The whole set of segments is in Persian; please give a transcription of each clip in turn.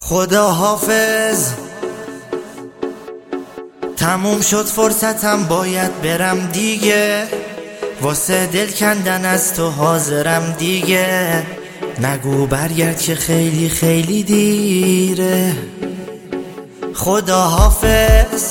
خدا حافظ، تموم شد فرصتم، باید برم دیگه. واسه دل کندن از تو حاضرم دیگه. نگو برگرد که خیلی خیلی دیره. خدا حافظ،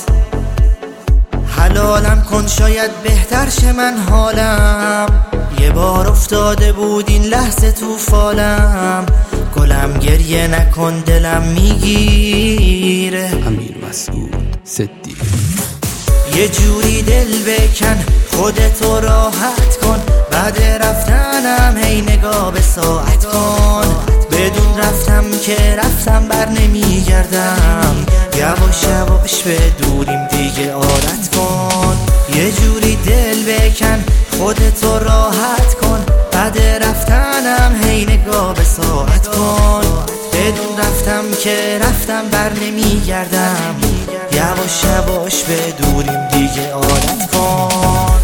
حلالم کن شاید بهتر شه من حالم. یه بار افتاده بود این لحظه تو فالم. گلم گریه نکن دلم میگیره. امیر مسعود صدیق. یه جوری دل بکن خودتو راحت کن. بعد رفتنم هی نگاه به ساعت کن. بدون رفتم که رفتم بر نمیگردم. یواش یواش به دوریم دیگه عادت کن. یه جوری دل بکن خودتو راحت کن. بعد رفتنم هی نگاه به ساعت کن. بدون رفتم که رفتم بر نمیگردم. یواش یواش به دوریم دیگه عادت کن.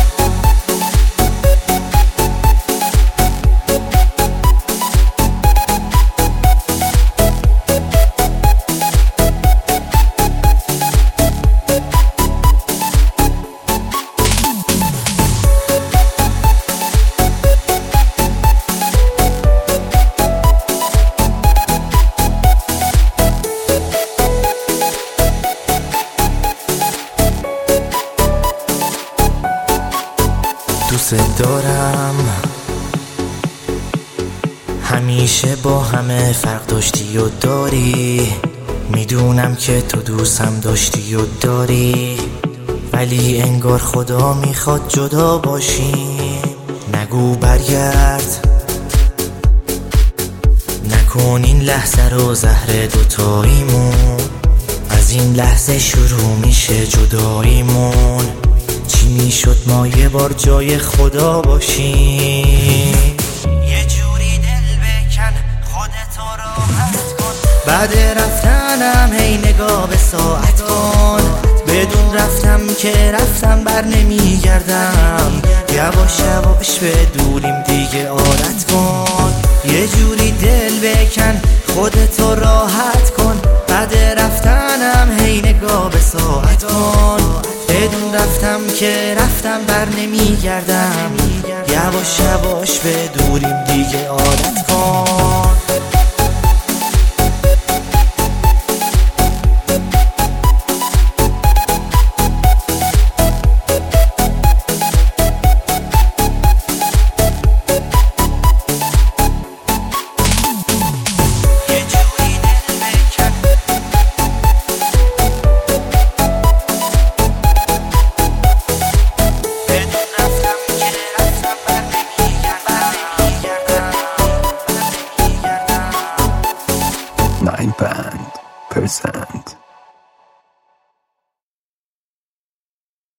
دوست دارم همیشه با همه فرق داشتی و داری. میدونم که تو دوستم داشتی و داری. ولی انگار خدا میخواد جدا باشیم. نگو برگرد، نکن این لحظه رو زهر دوتاییمون. از این لحظه شروع میشه جداییمون. چی میشد ما یه بار جای خدا باشیم. یه جوری دل بکن خودتو راحت کن. بعد رفتنم هی نگاه به ساعت کن. بدون رفتم که رفتم بر نمیگردم. یواش یواش به دوریم دیگه عادت کن. یه جوری دل بکن خودتو راحت کن. بعد رفتنم هی نگاه به ساعت کن. بدون رفتم که رفتم بر نمیگردم. یواش یواش به دوریم دیگه عادت کن. Nine Band present.